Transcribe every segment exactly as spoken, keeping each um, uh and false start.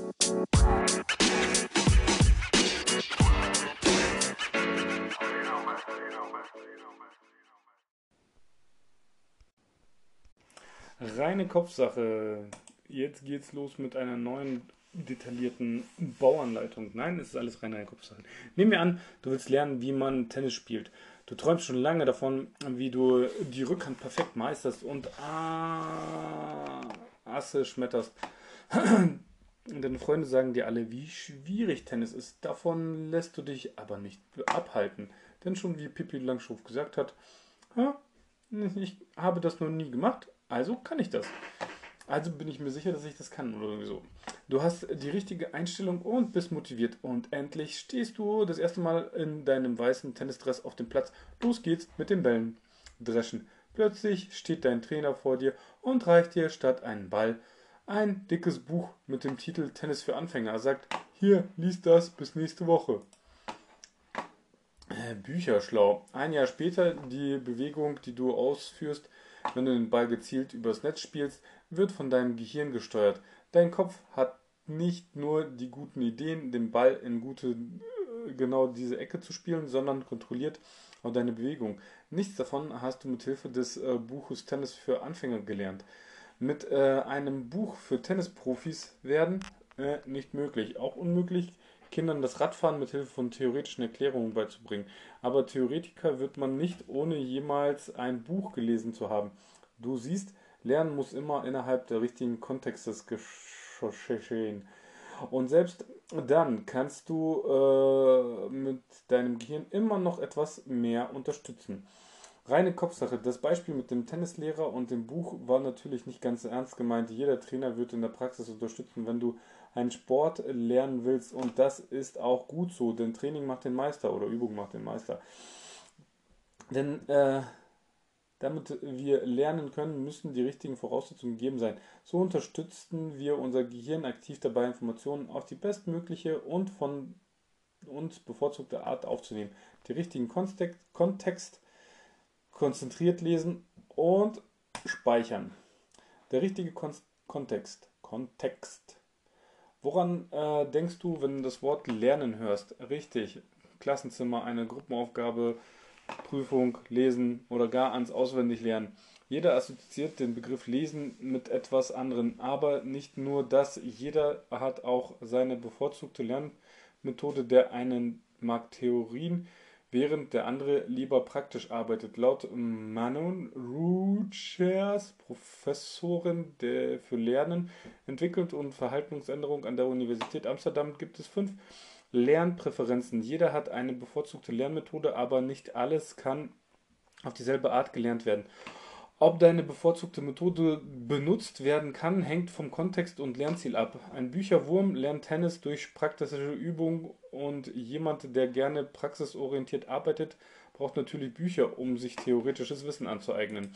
Reine Kopfsache. Jetzt geht's los mit einer neuen detaillierten Bauanleitung. Nein, es ist alles reine Kopfsache. Nehmen wir an, du willst lernen, wie man Tennis spielt. Du träumst schon lange davon, wie du die Rückhand perfekt meisterst und ah, Asse schmetterst. Und deine Freunde sagen dir alle, wie schwierig Tennis ist. Davon lässt du dich aber nicht abhalten. Denn schon wie Pippi Langstrumpf gesagt hat, "Ha, ich habe das noch nie gemacht, also kann ich das. Also bin ich mir sicher, dass ich das kann oder irgendwie so. Du hast die richtige Einstellung und bist motiviert. Und endlich stehst du das erste Mal in deinem weißen Tennisdress auf dem Platz. Los geht's mit den Bällen dreschen. Plötzlich steht dein Trainer vor dir und reicht dir statt einen Ball ein dickes Buch mit dem Titel Tennis für Anfänger. Er sagt, hier, lies das bis nächste Woche. Äh, Bücher schlau. Ein Jahr später, die Bewegung, die du ausführst, wenn du den Ball gezielt übers Netz spielst, wird von deinem Gehirn gesteuert. Dein Kopf hat nicht nur die guten Ideen, den Ball in gute, genau diese Ecke zu spielen, sondern kontrolliert auch deine Bewegung. Nichts davon hast du mit Hilfe des äh, Buches Tennis für Anfänger gelernt. Mit äh, einem Buch für Tennisprofis werden äh, nicht möglich. Auch unmöglich, Kindern das Radfahren mit Hilfe von theoretischen Erklärungen beizubringen. Aber Theoretiker wird man nicht, ohne jemals ein Buch gelesen zu haben. Du siehst, Lernen muss immer innerhalb der richtigen Kontextes geschehen. Und selbst dann kannst du äh, mit deinem Gehirn immer noch etwas mehr unterstützen. Reine Kopfsache. Das Beispiel mit dem Tennislehrer und dem Buch war natürlich nicht ganz ernst gemeint. Jeder Trainer wird in der Praxis unterstützen, wenn du einen Sport lernen willst. Und das ist auch gut so, denn Training macht den Meister oder Übung macht den Meister. Denn äh, damit wir lernen können, müssen die richtigen Voraussetzungen gegeben sein. So unterstützen wir unser Gehirn aktiv dabei, Informationen auf die bestmögliche und von uns bevorzugte Art aufzunehmen. Die richtigen Kontext, Kontext konzentriert lesen und speichern. Der richtige Kon Kontext. Kontext. Woran äh, denkst du, wenn du das Wort Lernen hörst? Richtig. Klassenzimmer, eine Gruppenaufgabe, Prüfung, Lesen oder gar ans Auswendiglernen. Jeder assoziiert den Begriff Lesen mit etwas anderem, aber nicht nur das. Jeder hat auch seine bevorzugte Lernmethode. Der einen mag Theorien, während der andere lieber praktisch arbeitet. Laut Manon Rogers, Professorin der für Lernen, Entwicklung und Verhaltensänderung an der Universität Amsterdam, gibt es fünf Lernpräferenzen. Jeder hat eine bevorzugte Lernmethode, aber nicht alles kann auf dieselbe Art gelernt werden. Ob deine bevorzugte Methode benutzt werden kann, hängt vom Kontext und Lernziel ab. Ein Bücherwurm lernt Tennis durch praktische Übung und jemand, der gerne praxisorientiert arbeitet, braucht natürlich Bücher, um sich theoretisches Wissen anzueignen.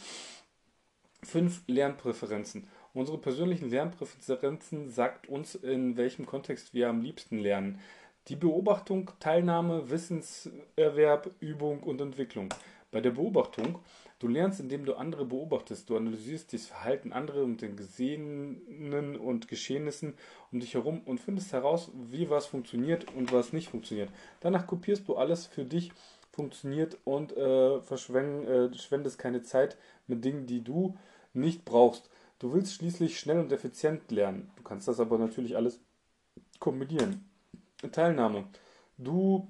Fünf Lernpräferenzen. Unsere persönlichen Lernpräferenzen sagt uns, in welchem Kontext wir am liebsten lernen. Die Beobachtung, Teilnahme, Wissenserwerb, Übung und Entwicklung. Bei der Beobachtung, du lernst, indem du andere beobachtest. Du analysierst das Verhalten anderer und den Gesehenen und Geschehnissen um dich herum und findest heraus, wie was funktioniert und was nicht funktioniert. Danach kopierst du alles für dich funktioniert und äh, verschwendest keine Zeit mit Dingen, die du nicht brauchst. Du willst schließlich schnell und effizient lernen. Du kannst das aber natürlich alles kombinieren. Teilnahme. Du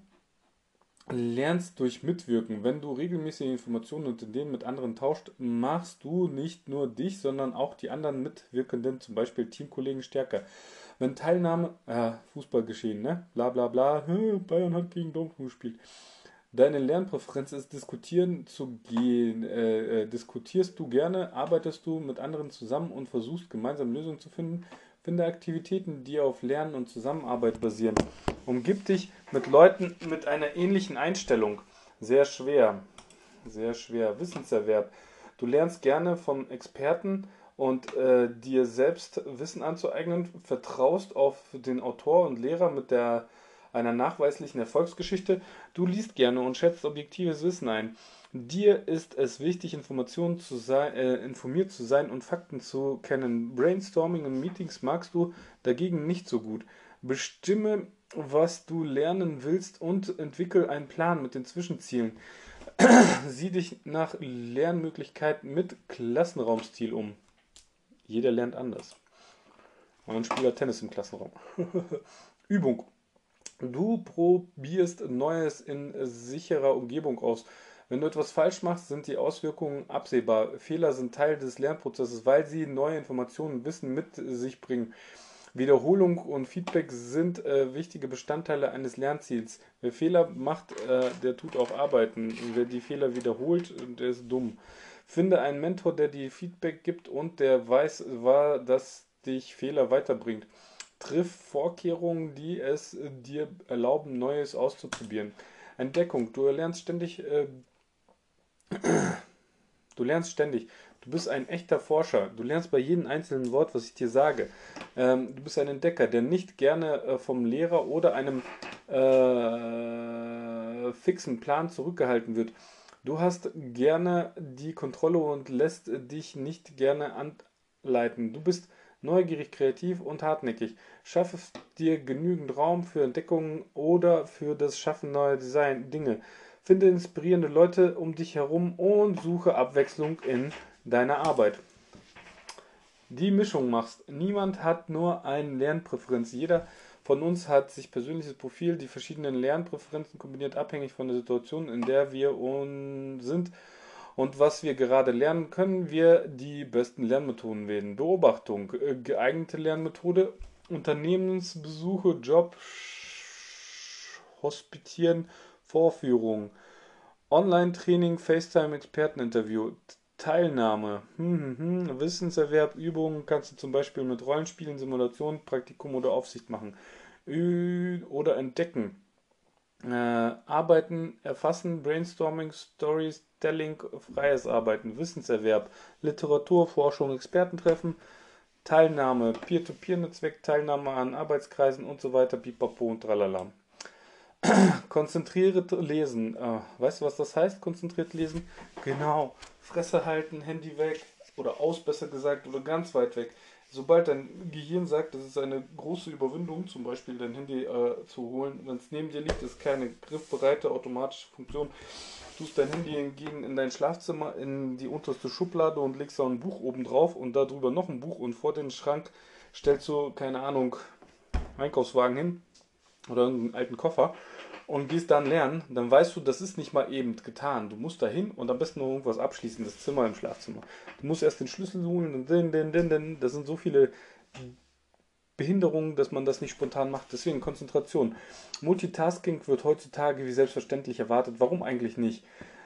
lernst durch Mitwirken. Wenn du regelmäßig Informationen und Ideen mit anderen tauscht, machst du nicht nur dich, sondern auch die anderen Mitwirkenden, zum Beispiel Teamkollegen, stärker. Wenn Teilnahme, äh, Fußball geschehen, ne? Bla bla bla, Bayern hat gegen Dortmund gespielt. Deine Lernpräferenz ist, diskutieren zu gehen. Äh, äh, diskutierst du gerne, arbeitest du mit anderen zusammen und versuchst gemeinsam Lösungen zu finden. Finde Aktivitäten, die auf Lernen und Zusammenarbeit basieren. Umgib dich mit Leuten mit einer ähnlichen Einstellung. Sehr schwer. Sehr schwer. Wissenserwerb. Du lernst gerne von Experten und äh, dir selbst Wissen anzueignen. Vertraust auf den Autor und Lehrer mit der einer nachweislichen Erfolgsgeschichte. Du liest gerne und schätzt objektives Wissen ein. Dir ist es wichtig, Informationen zu sein, äh, informiert zu sein und Fakten zu kennen. Brainstorming und Meetings magst du dagegen nicht so gut. Bestimme, was du lernen willst und entwickel einen Plan mit den Zwischenzielen. Sieh dich nach Lernmöglichkeiten mit Klassenraumstil um. Jeder lernt anders. Man spielt Tennis im Klassenraum. Übung. Du probierst Neues in sicherer Umgebung aus. Wenn du etwas falsch machst, sind die Auswirkungen absehbar. Fehler sind Teil des Lernprozesses, weil sie neue Informationen und Wissen mit sich bringen. Wiederholung und Feedback sind äh, wichtige Bestandteile eines Lernziels. Wer Fehler macht, äh, der tut auch arbeiten. Wer die Fehler wiederholt, der ist dumm. Finde einen Mentor, der dir Feedback gibt und der weiß, war, dass dich Fehler weiterbringt. Triff Vorkehrungen, die es dir erlauben, Neues auszuprobieren. Entdeckung. Du lernst ständig, äh, du lernst ständig. Du bist ein echter Forscher. Du lernst bei jedem einzelnen Wort, was ich dir sage. Ähm, du bist ein Entdecker, der nicht gerne äh, vom Lehrer oder einem äh, fixen Plan zurückgehalten wird. Du hast gerne die Kontrolle und lässt dich nicht gerne anleiten. Du bist neugierig, kreativ und hartnäckig. Schaffe dir genügend Raum für Entdeckungen oder für das Schaffen neuer Design Dinge. Finde inspirierende Leute um dich herum und suche Abwechslung in deiner Arbeit. Die Mischung machst. Niemand hat nur eine Lernpräferenz. Jeder von uns hat sich persönliches Profil, die verschiedenen Lernpräferenzen kombiniert, abhängig von der Situation, in der wir sind und was wir gerade lernen, können wir die besten Lernmethoden wählen. Beobachtung, äh, geeignete Lernmethode, Unternehmensbesuche, Job, Hospitieren, Vorführungen, Online-Training, FaceTime-Experteninterview, Teilnahme, hm, hm, hm, Wissenserwerb, Übungen kannst du zum Beispiel mit Rollenspielen, Simulationen, Praktikum oder Aufsicht machen. Ü oder entdecken. Äh, Arbeiten, Erfassen, Brainstorming, Storytelling, freies Arbeiten, Wissenserwerb, Literatur, Forschung, Expertentreffen, Teilnahme, Peer-to-Peer-Netzwerk, Teilnahme an Arbeitskreisen und so weiter, pipapo und tralala. Konzentriert lesen. Äh, weißt du, was das heißt, konzentriert lesen? Genau. Fresse halten, Handy weg oder aus, besser gesagt, oder ganz weit weg. Sobald dein Gehirn sagt, das ist eine große Überwindung, zum Beispiel dein Handy äh, zu holen, wenn es neben dir liegt, ist keine griffbereite automatische Funktion. Du tust dein Handy hingegen in dein Schlafzimmer, in die unterste Schublade und legst da ein Buch oben drauf und darüber noch ein Buch und vor den Schrank stellst du, keine Ahnung, Einkaufswagen hin oder einen alten Koffer und gehst dann lernen, dann weißt du, das ist nicht mal eben getan. Du musst da hin und am besten noch irgendwas abschließen, das Zimmer im Schlafzimmer. Du musst erst den Schlüssel holen und den, den, den, den. Das sind so viele Behinderungen, dass man das nicht spontan macht. Deswegen Konzentration. Multitasking wird heutzutage wie selbstverständlich erwartet. Warum eigentlich nicht?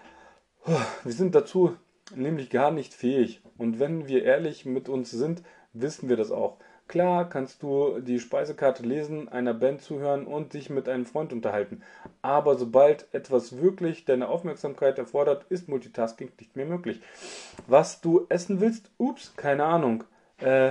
Wir sind dazu nämlich gar nicht fähig. Und wenn wir ehrlich mit uns sind, wissen wir das auch. Klar kannst du die Speisekarte lesen, einer Band zuhören und dich mit einem Freund unterhalten. Aber sobald etwas wirklich deine Aufmerksamkeit erfordert, ist Multitasking nicht mehr möglich. Was du essen willst? Ups, keine Ahnung. Äh,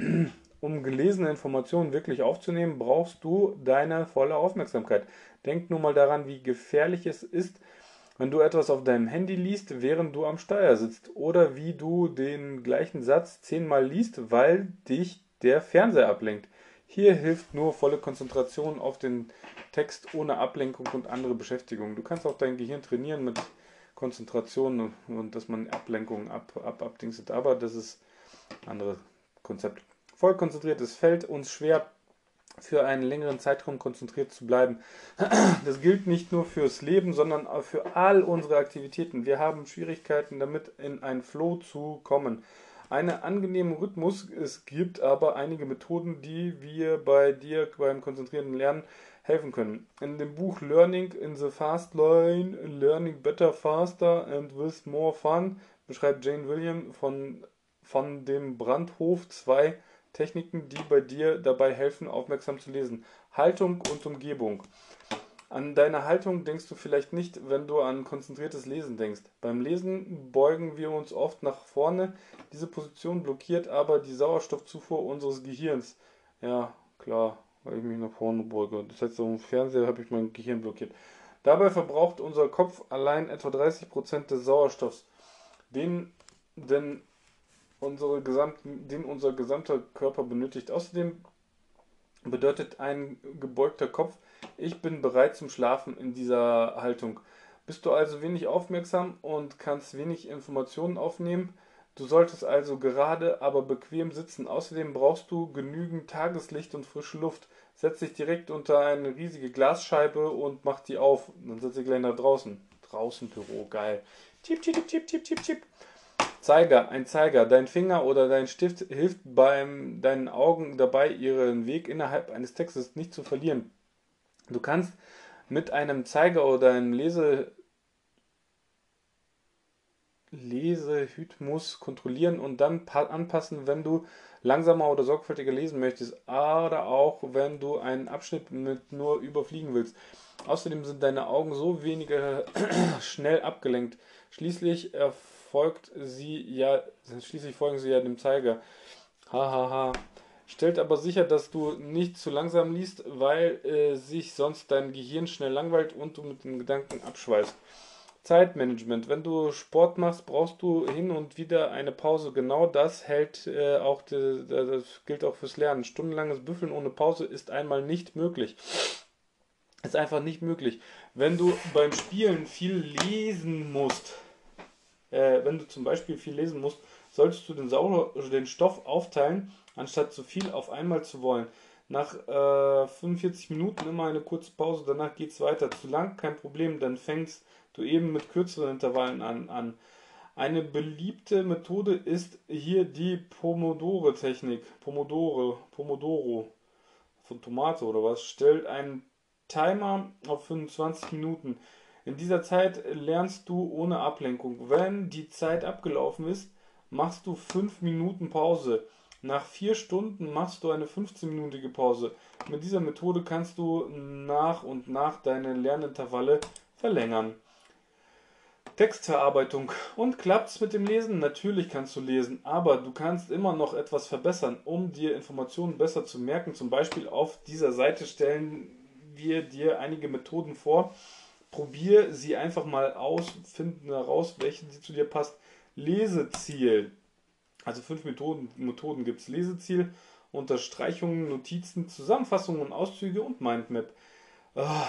um gelesene Informationen wirklich aufzunehmen, brauchst du deine volle Aufmerksamkeit. Denk nur mal daran, wie gefährlich es ist, wenn du etwas auf deinem Handy liest, während du am Steuer sitzt. Oder wie du den gleichen Satz zehnmal liest, weil dich der Fernseher ablenkt. Hier hilft nur volle Konzentration auf den Text ohne Ablenkung und andere Beschäftigung. Du kannst auch dein Gehirn trainieren mit Konzentration und dass man Ablenkungen ab, ab, abdingstet, aber das ist ein anderes Konzept. Voll konzentriert, es fällt uns schwer, für einen längeren Zeitraum konzentriert zu bleiben. Das gilt nicht nur fürs Leben, sondern auch für all unsere Aktivitäten. Wir haben Schwierigkeiten damit, in einen Flow zu kommen. Einen angenehmen Rhythmus. Es gibt aber einige Methoden, die wir bei dir beim konzentrierten Lernen helfen können. In dem Buch Learning in the Fast Lane, Learning Better, Faster and with More Fun beschreibt Jane William von, von dem Brandhof zwei Techniken, die bei dir dabei helfen, aufmerksam zu lesen. Haltung und Umgebung. An deine Haltung denkst du vielleicht nicht, wenn du an konzentriertes Lesen denkst. Beim Lesen beugen wir uns oft nach vorne. Diese Position blockiert aber die Sauerstoffzufuhr unseres Gehirns. Ja, klar, weil ich mich nach vorne beuge. Das heißt, am Fernseher habe ich mein Gehirn blockiert. Dabei verbraucht unser Kopf allein etwa dreißig Prozent des Sauerstoffs, den, denn unsere gesamten, den unser gesamter Körper benötigt. Außerdem bedeutet ein gebeugter Kopf, ich bin bereit zum Schlafen in dieser Haltung. Bist du also wenig aufmerksam und kannst wenig Informationen aufnehmen? Du solltest also gerade, aber bequem sitzen. Außerdem brauchst du genügend Tageslicht und frische Luft. Setz dich direkt unter eine riesige Glasscheibe und mach die auf. Dann sitzt du gleich nach draußen. Draußen Büro, geil. Chip, chip, chip, chip, chip, chip. Zeiger, ein Zeiger. Dein Finger oder dein Stift hilft beim deinen Augen dabei, ihren Weg innerhalb eines Textes nicht zu verlieren. Du kannst mit einem Zeiger oder einem Lese Lesehythmus kontrollieren und dann anpassen, wenn du langsamer oder sorgfältiger lesen möchtest, oder auch wenn du einen Abschnitt mit nur überfliegen willst. Außerdem sind deine Augen so weniger schnell abgelenkt. Schließlich erfolgt sie ja, schließlich folgen sie ja dem Zeiger. Hahaha. Ha, ha. Stellt aber sicher, dass du nicht zu langsam liest, weil äh, sich sonst dein Gehirn schnell langweilt und du mit den Gedanken abschweißt. Zeitmanagement. Wenn du Sport machst, brauchst du hin und wieder eine Pause. Genau das hält äh, auch de, de, das gilt auch fürs Lernen. Stundenlanges Büffeln ohne Pause ist einmal nicht möglich. Ist einfach nicht möglich. Wenn du beim Spielen viel lesen musst, äh, wenn du zum Beispiel viel lesen musst, solltest du den, Sau den Stoff aufteilen, anstatt zu viel auf einmal zu wollen. Nach äh, fünfundvierzig Minuten immer eine kurze Pause, danach geht es weiter. Zu lang, kein Problem, dann fängst du eben mit kürzeren Intervallen an. an. Eine beliebte Methode ist hier die Pomodoro-Technik. Pomodoro, Pomodoro von Tomate oder was. Stellt einen Timer auf fünfundzwanzig Minuten. In dieser Zeit lernst du ohne Ablenkung. Wenn die Zeit abgelaufen ist, machst du fünf Minuten Pause. Nach vier Stunden machst du eine fünfzehnminütige Pause. Mit dieser Methode kannst du nach und nach deine Lernintervalle verlängern. Textverarbeitung. Und klappt's mit dem Lesen? Natürlich kannst du lesen, aber du kannst immer noch etwas verbessern, um dir Informationen besser zu merken. Zum Beispiel auf dieser Seite stellen wir dir einige Methoden vor. Probier sie einfach mal aus, finden heraus, welche zu dir passt. Leseziel. Also fünf Methoden, Methoden gibt es. Leseziel, Unterstreichungen, Notizen, Zusammenfassungen und Auszüge und Mindmap. Ah,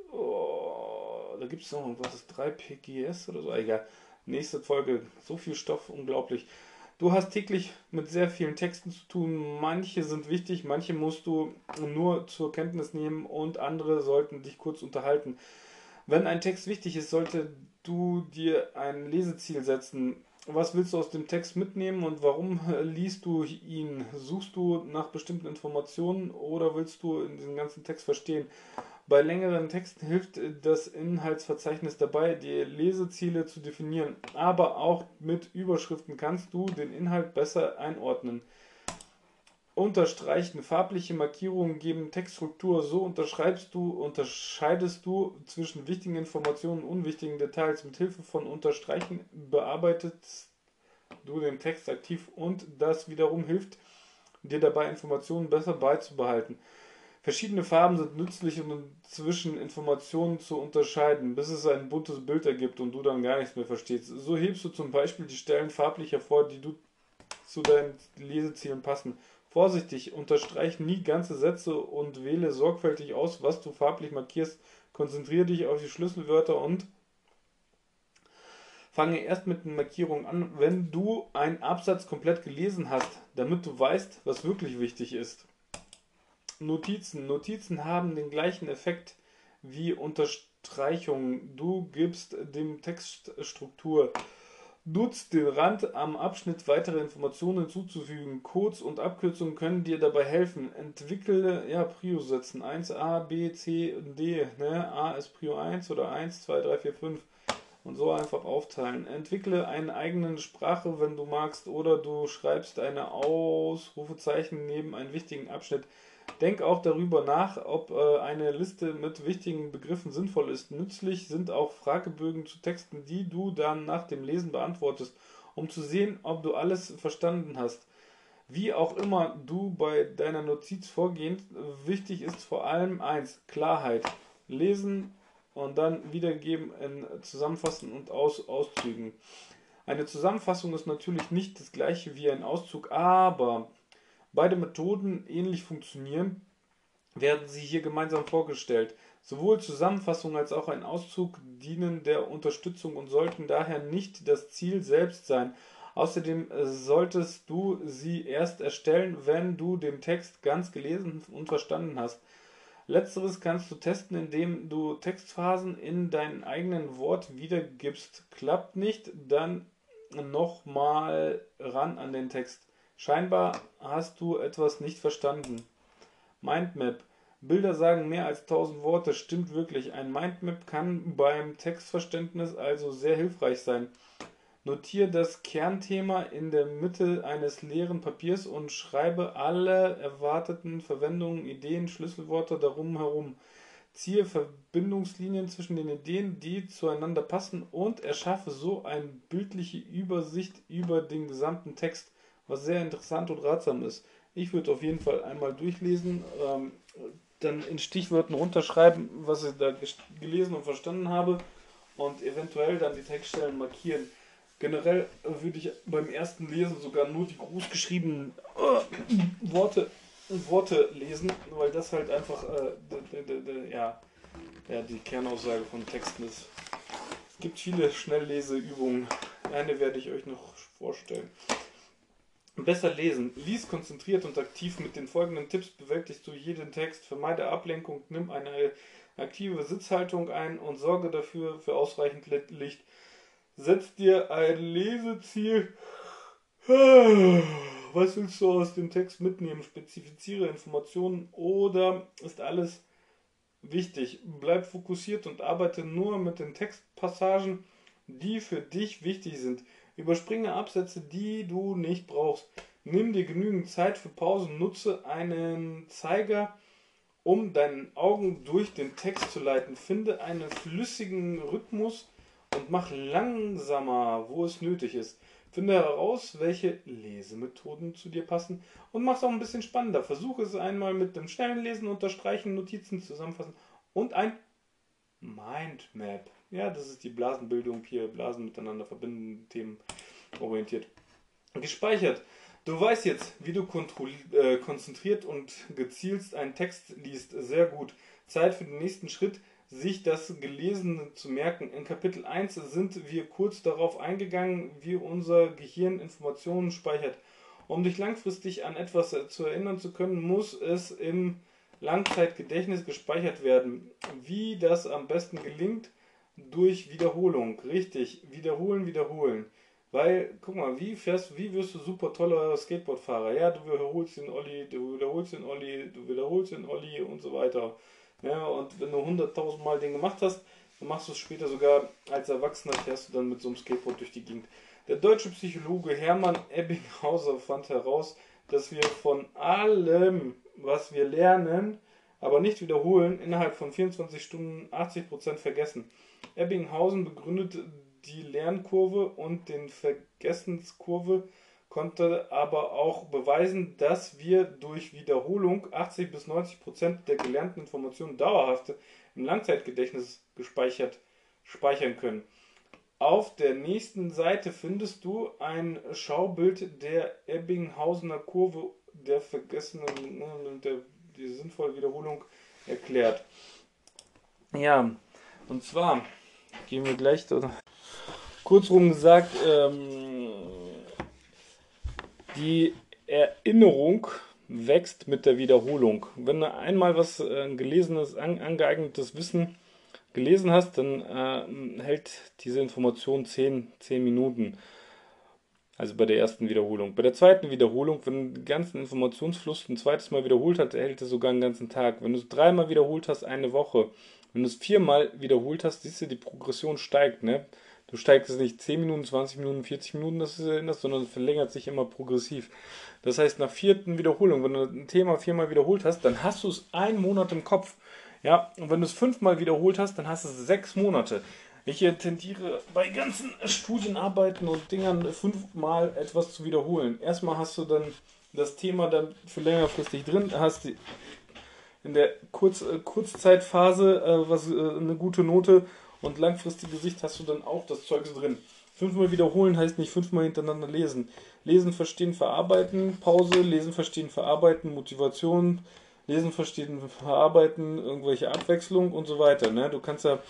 oh, da gibt es noch irgendwas, drei P G S oder so, egal. Nächste Folge, so viel Stoff, unglaublich. Du hast täglich mit sehr vielen Texten zu tun. Manche sind wichtig, manche musst du nur zur Kenntnis nehmen und andere sollten dich kurz unterhalten. Wenn ein Text wichtig ist, sollte du dir ein Leseziel setzen. Was willst du aus dem Text mitnehmen und warum liest du ihn? Suchst du nach bestimmten Informationen oder willst du in diesem ganzen Text verstehen? Bei längeren Texten hilft das Inhaltsverzeichnis dabei, die Leseziele zu definieren, aber auch mit Überschriften kannst du den Inhalt besser einordnen. Unterstreichen. Farbliche Markierungen geben Textstruktur. So unterschreibst du, unterscheidest du zwischen wichtigen Informationen und unwichtigen Details. Mit Hilfe von Unterstreichen bearbeitest du den Text aktiv und das wiederum hilft dir dabei, Informationen besser beizubehalten. Verschiedene Farben sind nützlich, um zwischen Informationen zu unterscheiden, bis es ein buntes Bild ergibt und du dann gar nichts mehr verstehst. So hebst du zum Beispiel die Stellen farblich hervor, die du zu deinen Lesezielen passen. Vorsichtig, unterstreich nie ganze Sätze und wähle sorgfältig aus, was du farblich markierst. Konzentriere dich auf die Schlüsselwörter und fange erst mit den Markierungen an, wenn du einen Absatz komplett gelesen hast, damit du weißt, was wirklich wichtig ist. Notizen. Notizen haben den gleichen Effekt wie Unterstreichungen. Du gibst dem Text Struktur. Nutzt den Rand am Abschnitt weitere Informationen hinzuzufügen. Codes und Abkürzungen können dir dabei helfen. Entwickle ja, Prio-Sätzen. eins a, B, C und D. Ne? A ist Prio eins oder eins, zwei, drei, vier, fünf. Und so einfach aufteilen. Entwickle eine eigene Sprache, wenn du magst, oder du schreibst eine Ausrufezeichen neben einen wichtigen Abschnitt. Denk auch darüber nach, ob äh, eine Liste mit wichtigen Begriffen sinnvoll ist. Nützlich sind auch Fragebögen zu Texten, die du dann nach dem Lesen beantwortest, um zu sehen, ob du alles verstanden hast. Wie auch immer du bei deiner Notiz vorgehst, wichtig ist vor allem eins: Klarheit. Lesen und dann wiedergegeben in Zusammenfassen und Aus Auszügen. Eine Zusammenfassung ist natürlich nicht das gleiche wie ein Auszug, aber beide Methoden ähnlich funktionieren, werden sie hier gemeinsam vorgestellt. Sowohl Zusammenfassung als auch ein Auszug dienen der Unterstützung und sollten daher nicht das Ziel selbst sein. Außerdem solltest du sie erst erstellen, wenn du den Text ganz gelesen und verstanden hast. Letzteres kannst du testen, indem du Textphrasen in deinen eigenen Wort wiedergibst. Klappt nicht, dann nochmal ran an den Text. Scheinbar hast du etwas nicht verstanden. Mindmap. Bilder sagen mehr als tausend Worte. Stimmt wirklich. Ein Mindmap kann beim Textverständnis also sehr hilfreich sein. Notiere das Kernthema in der Mitte eines leeren Papiers und schreibe alle erwarteten Verwendungen, Ideen, Schlüsselworte darum herum. Ziehe Verbindungslinien zwischen den Ideen, die zueinander passen, und erschaffe so eine bildliche Übersicht über den gesamten Text, was sehr interessant und ratsam ist. Ich würde auf jeden Fall einmal durchlesen, ähm, dann in Stichwörtern runterschreiben, was ich da gelesen und verstanden habe, und eventuell dann die Textstellen markieren. Generell würde ich beim ersten Lesen sogar nur die großgeschriebenen äh, Worte, Worte lesen, weil das halt einfach äh, de, de, de, ja, ja, die Kernaussage von Texten ist. Es gibt viele Schnellleseübungen. Eine werde ich euch noch vorstellen. Besser lesen. Lies konzentriert und aktiv. Mit den folgenden Tipps bewältigst du jeden Text. Vermeide Ablenkung, nimm eine aktive Sitzhaltung ein und sorge dafür für ausreichend Licht. Setz dir ein Leseziel. Was willst du aus dem Text mitnehmen? Spezifiziere Informationen oder ist alles wichtig? Bleib fokussiert und arbeite nur mit den Textpassagen, die für dich wichtig sind. Überspringe Absätze, die du nicht brauchst. Nimm dir genügend Zeit für Pausen. Nutze einen Zeiger, um deinen Augen durch den Text zu leiten. Finde einen flüssigen Rhythmus und mach langsamer, wo es nötig ist. Finde heraus, welche Lesemethoden zu dir passen und mach es auch ein bisschen spannender. Versuche es einmal mit dem schnellen Lesen, Unterstreichen, Notizen, Zusammenfassen und ein Mindmap. Ja, das ist die Blasenbildung hier, Blasen miteinander verbinden, Themen orientiert. Gespeichert. Du weißt jetzt, wie du äh, konzentriert und gezielt einen Text liest. Sehr gut. Zeit für den nächsten Schritt, sich das Gelesene zu merken. In Kapitel eins sind wir kurz darauf eingegangen, wie unser Gehirn Informationen speichert. Um dich langfristig an etwas zu erinnern zu können, muss es im Langzeitgedächtnis gespeichert werden. Wie das am besten gelingt? Durch Wiederholung. Richtig, wiederholen, wiederholen. Weil, guck mal, wie fährst, wie wirst du super toller Skateboardfahrer? Ja, du wiederholst den Olli, du wiederholst den Olli, du wiederholst den Olli und so weiter. Ja, und wenn du hunderttausend Mal den gemacht hast, dann machst du es später sogar als Erwachsener, fährst du dann mit so einem Skateboard durch die Gegend. Der deutsche Psychologe Hermann Ebbinghauser fand heraus, dass wir von allem, was wir lernen, aber nicht wiederholen, innerhalb von vierundzwanzig Stunden achtzig Prozent vergessen. Ebbinghausen begründet die Lernkurve und den Vergessenskurve, konnte aber auch beweisen, dass wir durch Wiederholung achtzig bis neunzig Prozent der gelernten Informationen dauerhaft im Langzeitgedächtnis gespeichert speichern können. Auf der nächsten Seite findest du ein Schaubild der Ebbinghausener Kurve der vergessenen und der die sinnvolle Wiederholung erklärt. Ja, und zwar gehen wir gleich kurzum gesagt, ähm, die Erinnerung wächst mit der Wiederholung. Wenn du einmal was äh, gelesenes, an, angeeignetes Wissen gelesen hast, dann äh, hält diese Information zehn Minuten. Also bei der ersten Wiederholung. Bei der zweiten Wiederholung, wenn du den ganzen Informationsfluss ein zweites Mal wiederholt hast, hält es sogar einen ganzen Tag. Wenn du es dreimal wiederholt hast, eine Woche. Wenn du es viermal wiederholt hast, siehst du, die Progression steigt. Ne? Du steigst es nicht zehn Minuten, zwanzig Minuten, vierzig Minuten, dass du es erinnerst, sondern es verlängert sich immer progressiv. Das heißt, nach vierten Wiederholung, wenn du ein Thema viermal wiederholt hast, dann hast du es einen Monat im Kopf. Ja? Und wenn du es fünfmal wiederholt hast, dann hast du es sechs Monate. Ich tendiere bei ganzen Studienarbeiten und Dingern fünfmal etwas zu wiederholen. Erstmal hast du dann das Thema dann für längerfristig drin, hast die in der Kurz, äh, Kurzzeitphase äh, was, äh, eine gute Note und langfristige Sicht hast du dann auch das Zeugs drin. Fünfmal wiederholen heißt nicht fünfmal hintereinander lesen. Lesen, verstehen, verarbeiten, Pause, lesen, verstehen, verarbeiten, Motivation, lesen, verstehen, verarbeiten, irgendwelche Abwechslung und so weiter. Ne? Du kannst ja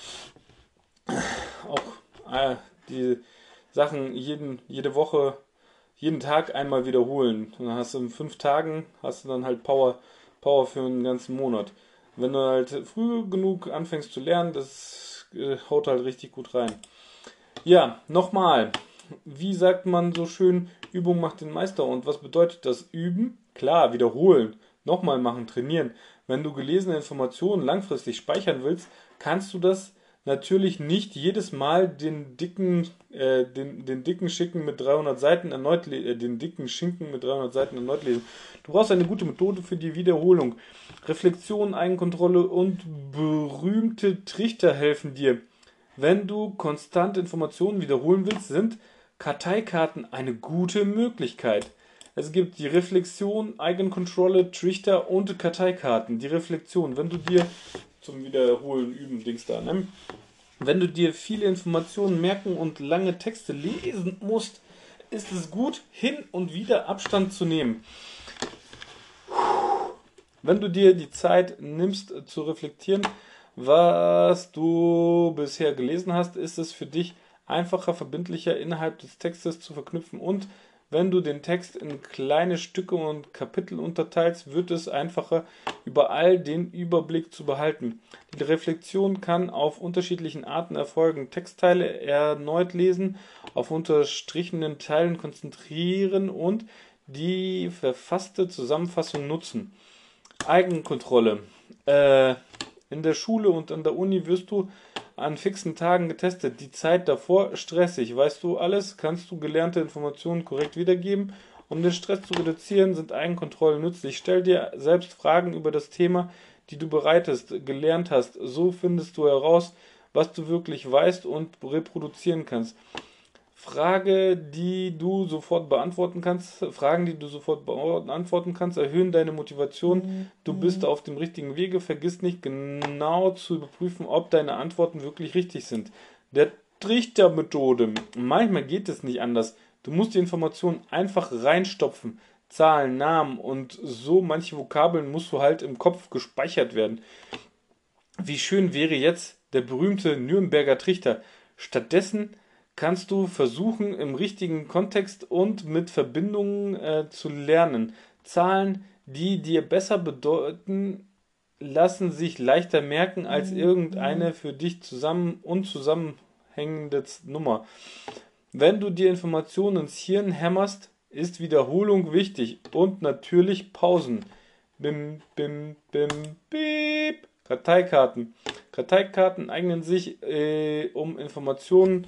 auch äh, die Sachen jeden, jede Woche, jeden Tag einmal wiederholen. Und dann hast du in fünf Tagen, hast du dann halt Power, Power für einen ganzen Monat. Wenn du halt früh genug anfängst zu lernen, das äh, haut halt richtig gut rein. Ja, nochmal. Wie sagt man so schön, Übung macht den Meister. Und was bedeutet das? Üben? Klar, wiederholen. Nochmal machen, trainieren. Wenn du gelesene Informationen langfristig speichern willst, kannst du das natürlich nicht jedes Mal den dicken, äh, den, den dicken Schicken mit dreihundert Seiten erneut, äh, den dicken Schinken mit dreihundert Seiten erneut lesen. Du brauchst eine gute Methode für die Wiederholung. Reflexion, Eigenkontrolle und berühmte Trichter helfen dir. Wenn du konstant Informationen wiederholen willst, sind Karteikarten eine gute Möglichkeit. Es gibt die Reflexion, Eigenkontrolle, Trichter und Karteikarten. Die Reflexion, wenn du dir zum Wiederholen üben, Dings da, ne? Wenn du dir viele Informationen merken und lange Texte lesen musst, ist es gut, hin und wieder Abstand zu nehmen. Wenn du dir die Zeit nimmst zu reflektieren, was du bisher gelesen hast, ist es für dich einfacher, verbindlicher innerhalb des Textes zu verknüpfen. Und wenn du den Text in kleine Stücke und Kapitel unterteilst, wird es einfacher, überall den Überblick zu behalten. Die Reflexion kann auf unterschiedlichen Arten erfolgen. Textteile erneut lesen, auf unterstrichenen Teilen konzentrieren und die verfasste Zusammenfassung nutzen. Eigenkontrolle. Äh, in der Schule und an der Uni wirst du an fixen Tagen getestet. Die Zeit davor stressig. Weißt du alles? Kannst du gelernte Informationen korrekt wiedergeben? Um den Stress zu reduzieren, sind Eigenkontrollen nützlich. Stell dir selbst Fragen über das Thema, die du bereitest, gelernt hast. So findest du heraus, was du wirklich weißt und reproduzieren kannst. Frage, die du sofort beantworten kannst, Fragen, die du sofort beantworten kannst, erhöhen deine Motivation. Du bist auf dem richtigen Wege. Vergiss nicht genau zu überprüfen, ob deine Antworten wirklich richtig sind. Der Trichtermethode. Manchmal geht es nicht anders. Du musst die Informationen einfach reinstopfen. Zahlen, Namen und so manche Vokabeln musst du halt im Kopf gespeichert werden. Wie schön wäre jetzt der berühmte Nürnberger Trichter. Stattdessen kannst du versuchen, im richtigen Kontext und mit Verbindungen äh, zu lernen. Zahlen, die dir besser bedeuten, lassen sich leichter merken als irgendeine für dich zusammen unzusammenhängende Nummer. Wenn du dir Informationen ins Hirn hämmerst, ist Wiederholung wichtig und natürlich Pausen. Bim, bim, bim, bip. Karteikarten. Karteikarten eignen sich, äh, um Informationen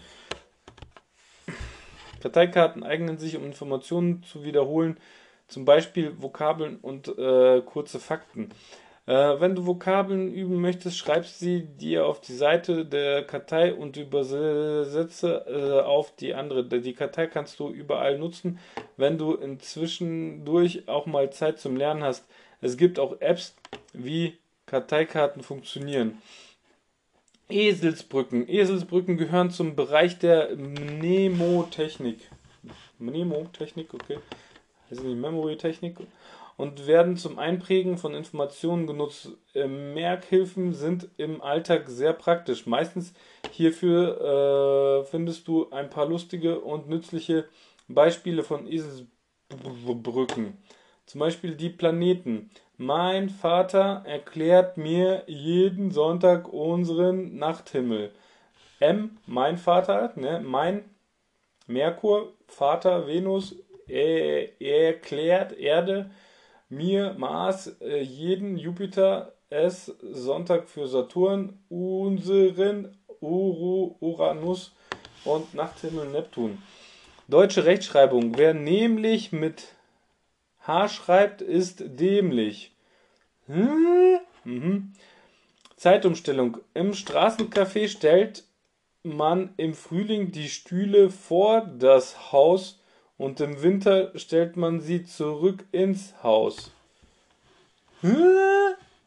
Karteikarten eignen sich, um Informationen zu wiederholen, zum Beispiel Vokabeln und äh, kurze Fakten. Äh, wenn du Vokabeln üben möchtest, schreibst sie dir auf die Seite der Kartei und übersetze äh, auf die andere. Die Kartei kannst du überall nutzen, wenn du inzwischen durch auch mal Zeit zum Lernen hast. Es gibt auch Apps, wie Karteikarten funktionieren. Eselsbrücken. Eselsbrücken gehören zum Bereich der Mnemotechnik. Mnemotechnik, okay. Das ist nicht Memory-Technik. Und werden zum Einprägen von Informationen genutzt. Merkhilfen sind im Alltag sehr praktisch. Meistens hierfür äh, findest du ein paar lustige und nützliche Beispiele von Eselsbrücken. Zum Beispiel die Planeten. Mein Vater erklärt mir jeden Sonntag unseren Nachthimmel. M, mein Vater, ne, mein Merkur, Vater, Venus, er, er erklärt Erde, mir Mars, äh, jeden Jupiter, S, Sonntag für Saturn, unseren Uru, Uranus und Nachthimmel Neptun. Deutsche Rechtschreibung. Wer nämlich mit H schreibt, ist dämlich. Hm? Mhm. Zeitumstellung. Im Straßencafé stellt man im Frühling die Stühle vor das Haus und im Winter stellt man sie zurück ins Haus. Hm?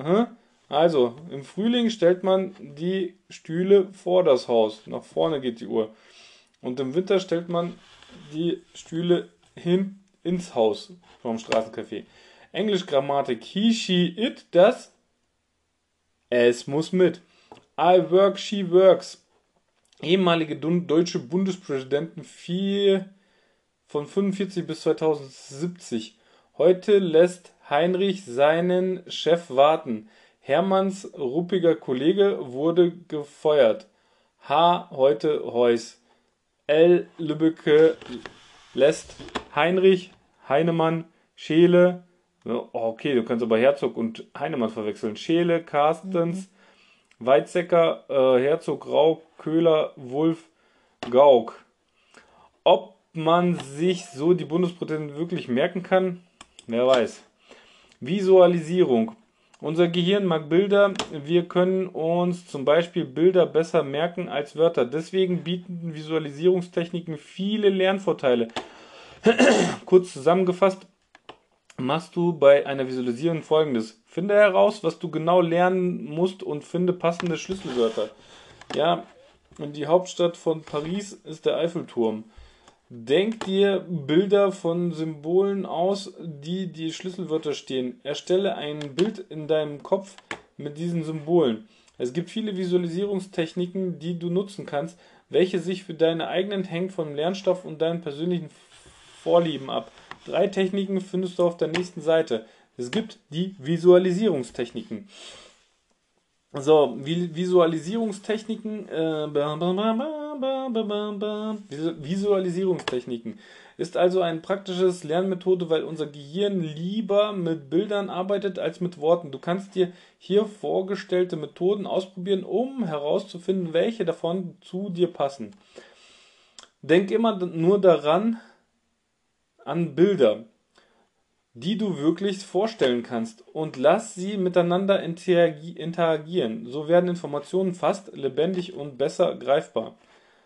Aha. Also, im Frühling stellt man die Stühle vor das Haus. Nach vorne geht die Uhr. Und im Winter stellt man die Stühle hin ins Haus vom Straßencafé. Englisch Grammatik. He, she, it, das. Es muss mit. I work, she works. Ehemalige deutsche Bundespräsidenten vier von fünfundvierzig bis zweitausendsiebzig. Heute lässt Heinrich seinen Chef warten. Hermanns ruppiger Kollege wurde gefeuert. H. heute Heuss. L. Lübbecke lässt Heinrich, Heinemann, Scheele. Oh, okay, du kannst aber Herzog und Heinemann verwechseln. Scheele, Carstens, mhm. Weizsäcker, äh, Herzog, Rauch, Köhler, Wulff, Gauck. Ob man sich so die Bundespräsidenten wirklich merken kann, wer weiß. Visualisierung. Unser Gehirn mag Bilder, wir können uns zum Beispiel Bilder besser merken als Wörter. Deswegen bieten Visualisierungstechniken viele Lernvorteile. Kurz zusammengefasst, machst du bei einer Visualisierung Folgendes. Finde heraus, was du genau lernen musst und finde passende Schlüsselwörter. Ja, und die Hauptstadt von Paris ist der Eiffelturm. Denk dir Bilder von Symbolen aus, die die Schlüsselwörter stehen. Erstelle ein Bild in deinem Kopf mit diesen Symbolen. Es gibt viele Visualisierungstechniken, die du nutzen kannst, welche sich für deine eigenen hängt vom Lernstoff und deinen persönlichen Vorlieben ab. Drei Techniken findest du auf der nächsten Seite. Es gibt die Visualisierungstechniken. So, Visualisierungstechniken, äh, Visualisierungstechniken ist also eine praktische Lernmethode, weil unser Gehirn lieber mit Bildern arbeitet als mit Worten. Du kannst dir hier vorgestellte Methoden ausprobieren, um herauszufinden, welche davon zu dir passen. Denk immer nur daran, an Bilder, die du wirklich vorstellen kannst, und lass sie miteinander interagieren. So werden Informationen fast lebendig und besser greifbar.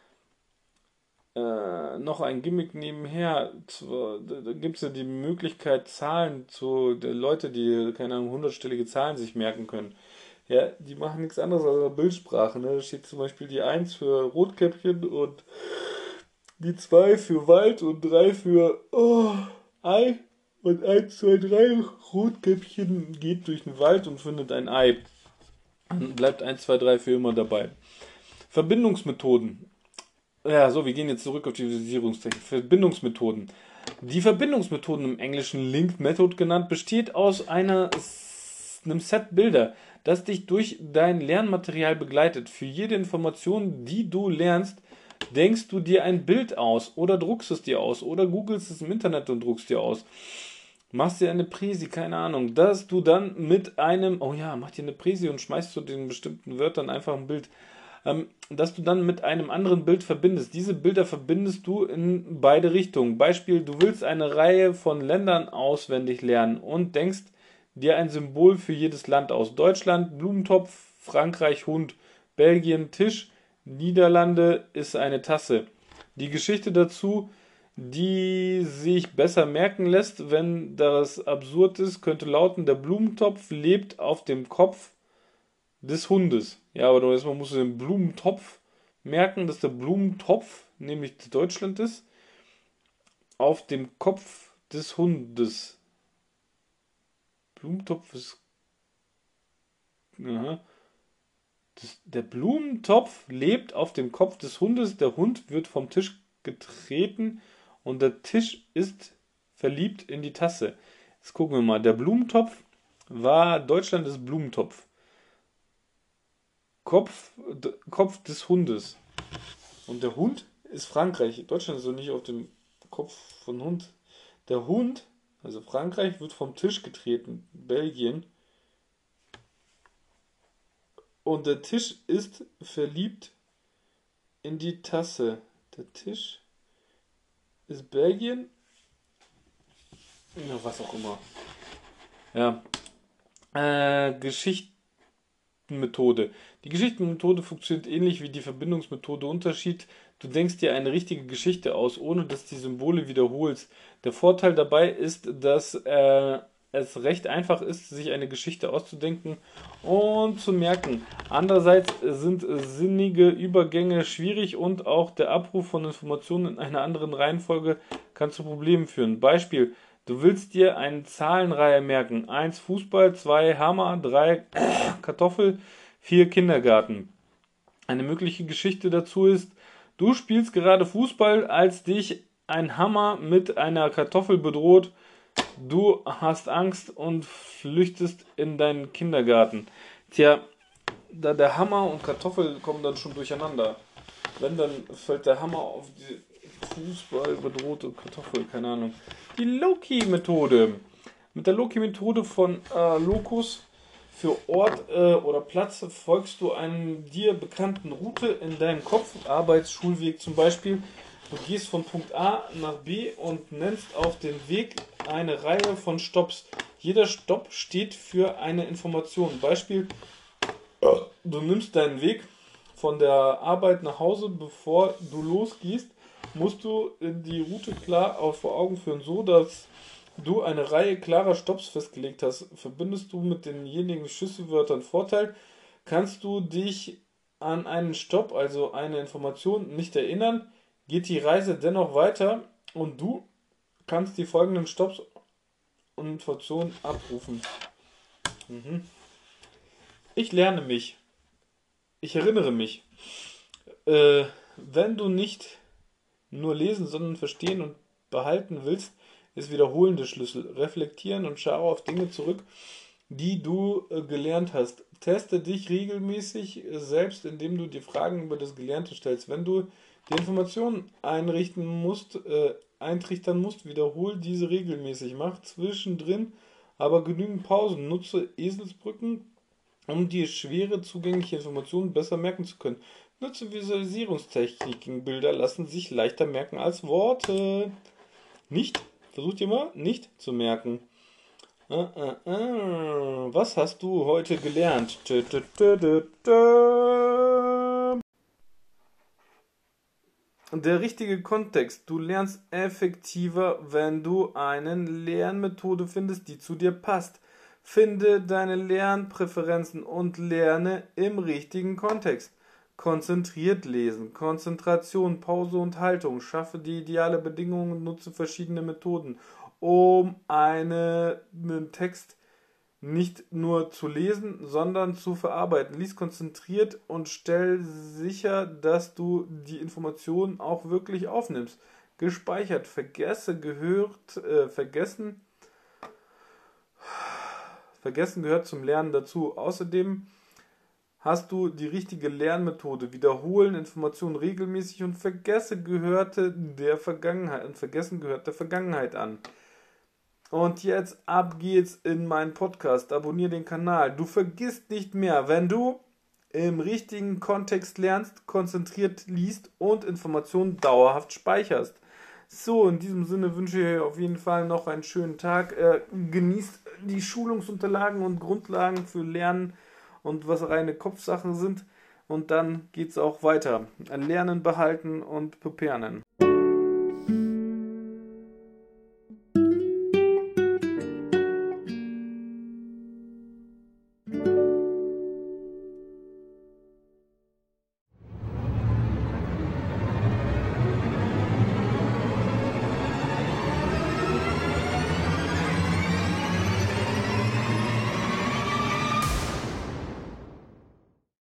Äh, noch ein Gimmick nebenher. Da gibt es ja die Möglichkeit, Zahlen zu der Leute, die keine Ahnung, hundertstellige Zahlen sich merken können. Ja, die machen nichts anderes als Bildsprache. Ne? Da steht zum Beispiel die eins für Rotkäppchen und die zwei für Wald und drei für oh, Ei. Und eins, zwei, drei, Rotkäppchen geht durch den Wald und findet ein Ei. Und bleibt eins, zwei, drei für immer dabei. Verbindungsmethoden. Ja, so, wir gehen jetzt zurück auf die Visualisierungstechnik. Verbindungsmethoden. Die Verbindungsmethoden, im Englischen Link Method genannt, besteht aus einer, einem Set Bilder, das dich durch dein Lernmaterial begleitet. Für jede Information, die du lernst, denkst du dir ein Bild aus oder druckst es dir aus oder googelst es im Internet und druckst dir aus. Machst dir eine Präsi, keine Ahnung, dass du dann mit einem, oh ja, mach dir eine Präsi und schmeißt zu den bestimmten Wörtern einfach ein Bild, ähm, dass du dann mit einem anderen Bild verbindest. Diese Bilder verbindest du in beide Richtungen. Beispiel, du willst eine Reihe von Ländern auswendig lernen und denkst dir ein Symbol für jedes Land aus. Deutschland, Blumentopf, Frankreich, Hund, Belgien, Tisch, Niederlande ist eine Tasse. Die Geschichte dazu, die sich besser merken lässt, wenn das absurd ist, könnte lauten: Der Blumentopf lebt auf dem Kopf des Hundes. Ja, aber erstmal musst du den Blumentopf merken, dass der Blumentopf, nämlich Deutschland ist, auf dem Kopf des Hundes. Blumentopf ist... Aha. Das, der Blumentopf lebt auf dem Kopf des Hundes, der Hund wird vom Tisch getreten und der Tisch ist verliebt in die Tasse. Jetzt gucken wir mal. Der Blumentopf war, Deutschland ist Blumentopf. Kopf, d- Kopf des Hundes. Und der Hund ist Frankreich. Deutschland ist so nicht auf dem Kopf von Hund. Der Hund, also Frankreich, wird vom Tisch getreten. Belgien. Und der Tisch ist verliebt in die Tasse. Der Tisch ist Belgien. Ja, was auch immer. Ja. Äh, Geschichtenmethode. Die Geschichtenmethode funktioniert ähnlich wie die Verbindungsmethode. Unterschied: Du denkst dir eine richtige Geschichte aus, ohne dass die Symbole wiederholst. Der Vorteil dabei ist, dass äh, es recht einfach ist, sich eine Geschichte auszudenken und zu merken. Andererseits sind sinnige Übergänge schwierig und auch der Abruf von Informationen in einer anderen Reihenfolge kann zu Problemen führen. Beispiel: Du willst dir eine Zahlenreihe merken. eins Fußball, zwei Hammer, drei Kartoffel, vier Kindergarten. Eine mögliche Geschichte dazu ist: Du spielst gerade Fußball, als dich ein Hammer mit einer Kartoffel bedroht. Du hast Angst und flüchtest in deinen Kindergarten. Tja, da der Hammer und Kartoffel kommen dann schon durcheinander. Wenn, dann fällt der Hammer auf die Fußball bedrohte Kartoffel, keine Ahnung. Die Loki-Methode. Mit der Loki-Methode von äh, Locus für Ort äh, oder Platz folgst du einer dir bekannten Route in deinem Kopf, Arbeitsschulweg zum Beispiel. Du gehst von Punkt A nach B und nennst auf dem Weg eine Reihe von Stopps. Jeder Stopp steht für eine Information. Beispiel: Du nimmst deinen Weg von der Arbeit nach Hause. Bevor du losgehst, musst du die Route klar vor Augen führen, so dass du eine Reihe klarer Stopps festgelegt hast. Verbindest du mit denjenigen Schlüsselwörtern Vorteil, kannst du dich an einen Stopp, also eine Information, nicht erinnern, geht die Reise dennoch weiter und du kannst die folgenden Stopps und Informationen abrufen. Mhm. Ich lerne mich. Ich erinnere mich. Äh, wenn du nicht nur lesen, sondern verstehen und behalten willst, ist Wiederholen der Schlüssel. Reflektieren und schaue auf Dinge zurück, die du äh, gelernt hast. Teste dich regelmäßig äh, selbst, indem du dir Fragen über das Gelernte stellst. Wenn du die Informationen einrichten musst, äh, eintrichtern musst, wiederhol diese regelmäßig. Mach zwischendrin aber genügend Pausen. Nutze Eselsbrücken, um die schwere zugängliche Informationen besser merken zu können. Nutze Visualisierungstechniken. Bilder lassen sich leichter merken als Worte. Nicht, versucht ihr mal, nicht zu merken. Äh, äh, äh. Was hast du heute gelernt? Tö, tö, tö, tö, tö. Der richtige Kontext. Du lernst effektiver, wenn du eine Lernmethode findest, die zu dir passt. Finde deine Lernpräferenzen und lerne im richtigen Kontext. Konzentriert lesen, Konzentration, Pause und Haltung. Schaffe die ideale Bedingungen und nutze verschiedene Methoden, um einen Text nicht nur zu lesen, sondern zu verarbeiten. Lies konzentriert und stell sicher, dass du die Informationen auch wirklich aufnimmst. Gespeichert, vergesse gehört, äh, vergessen, vergessen gehört zum Lernen dazu. Außerdem hast du die richtige Lernmethode. Wiederholen Informationen regelmäßig und vergesse gehörte der Vergangenheit und vergessen gehört der Vergangenheit an. Und jetzt ab geht's in meinen Podcast. Abonniere den Kanal. Du vergisst nicht mehr, wenn du im richtigen Kontext lernst, konzentriert liest und Informationen dauerhaft speicherst. So, in diesem Sinne wünsche ich euch auf jeden Fall noch einen schönen Tag. Äh, genießt die Schulungsunterlagen und Grundlagen für Lernen und was reine Kopfsachen sind. Und dann geht's auch weiter. Lernen, behalten und preparen.